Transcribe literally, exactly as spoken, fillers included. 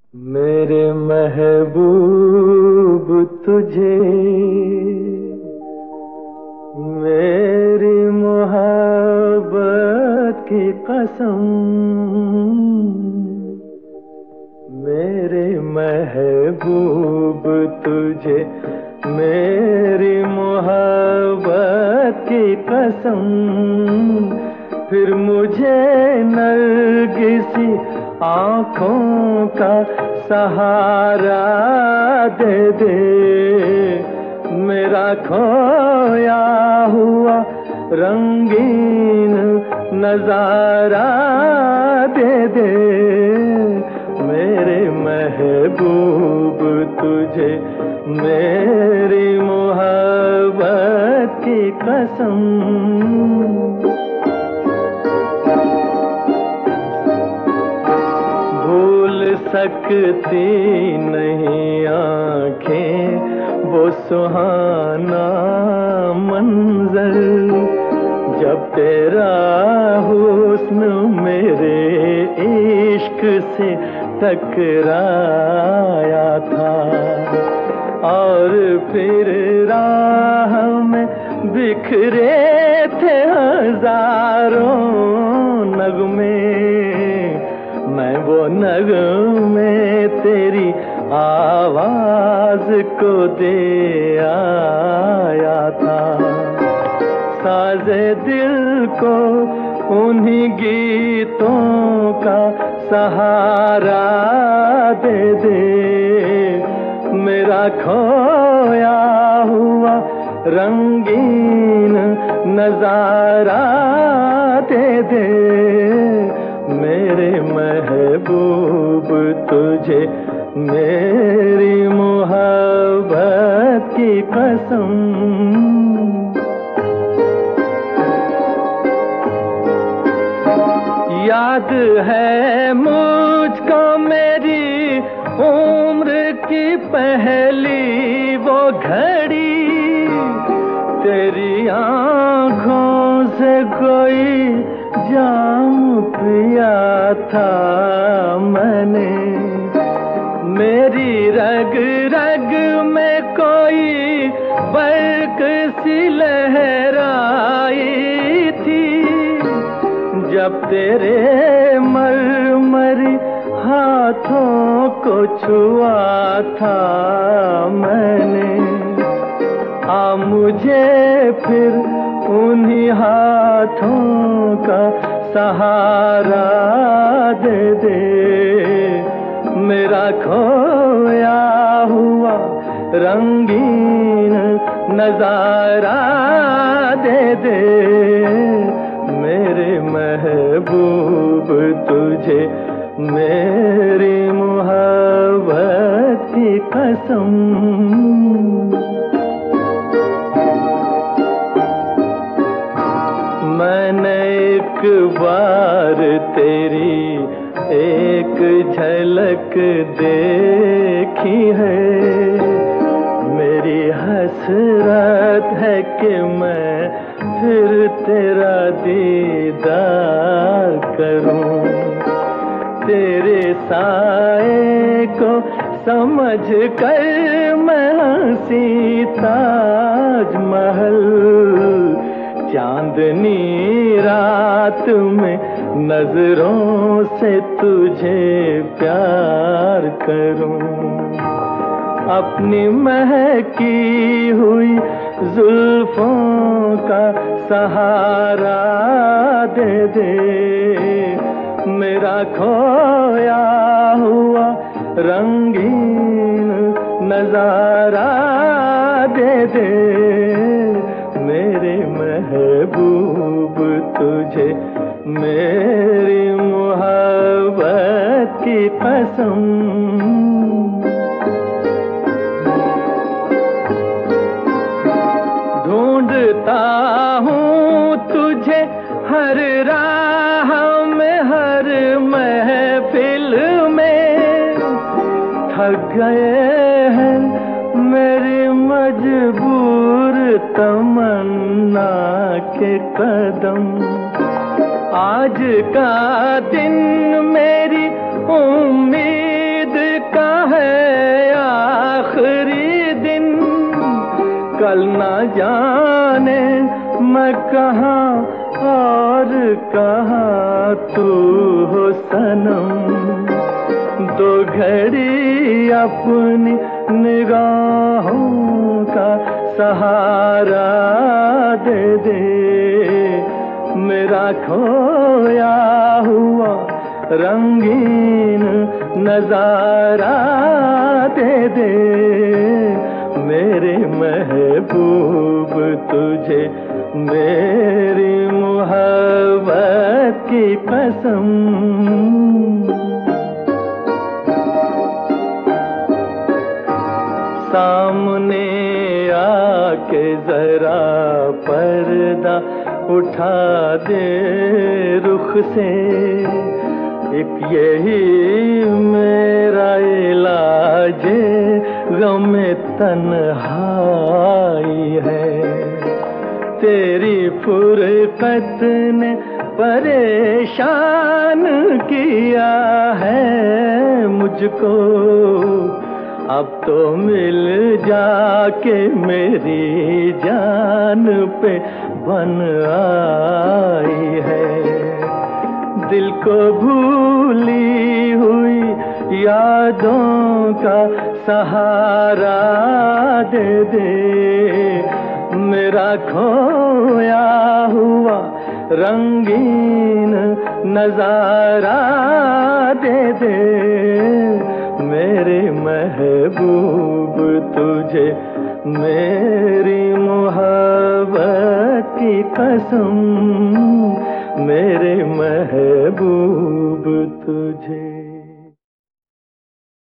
मेरे महबूब तुझे मेरी मोहब्बत की कसम, मेरे महबूब तुझे मेरी मोहब्बत की कसम, फिर मुझे नरगिसी आँखों का सहारा दे दे, मेरा खोया हुआ रंगीन नजारा दे दे, मेरे महबूब तुझे मेरी मोहब्बत की कसम। सकती नहीं आँखें वो सुहाना मंजर, जब तेरा हुस्न मेरे इश्क से टकराया था, और फिर राह में बिखरे थे हजारों नगमे, मैं वो नगमे तेरी आवाज को दे आया था, साज़े दिल को उन्हीं गीतों का सहारा दे दे, मेरा खोया हुआ रंगीन नजारा दे दे, मेरे महबूब तुझे मेरी मोहब्बत की कसम। याद है मुझको मेरी उम्र की पहली वो घड़ी, तेरी आँखों से कोई जाम पिया था मैंने, मेरी रग रग में कोई बर्क सी लहराई थी, जब तेरे मरमरी हाथों को छुआ था मैंने, आ मुझे फिर उन्हीं हाथों का सहारा दे दे, मेरा खोया हुआ रंगीन नजारा दे दे, मेरे महबूब तुझे मेरी मोहब्बत की कसम। मैंने एक बार तेरी एक झलक देखी है, मेरी हसरत है कि मैं फिर तेरा दीदार करूं, तेरे साए को समझ कर मैं हंसी ताजमहल, चांदनी रात में नजरों से तुझे प्यार करूं, अपनी महकी हुई जुल्फों का सहारा दे दे, मेरा खोया हुआ रंगीन नजारा दे दे, मेरे महबूब तुझे मेरी मोहब्बत की कसम। ढूंढता हूँ तुझे हर राह में हर महफिल में, थक गए हैं मेरी मजबूर तमन्ना के कदम, आज का दिन मेरी उम्मीद कल ना जाने मैं कहाँ और कहाँ तू हो सनम। दो घड़ी अपनी निगाहों का सहारा दे दे, मेरा खोया हुआ रंगीन नजारा दे दे। मेरे महबूब तुझे मेरी मोहब्बत की कसम। सामने आके जरा पर्दा उठा दे रुख से, एक यही मेरा इलाज गमे तन्हाई है। तेरी फुरकत ने परेशान किया है मुझको, अब तो मिल जाके मेरी जान पे बन आई है। दिल को भूली हुई यादों का सहारा दे दे, मेरा खोया हुआ रंगीन नजारा दे दे। मेरे महबूब तुझे मेरी मोहब्बत की कसम, मेरे महबूब तुझे।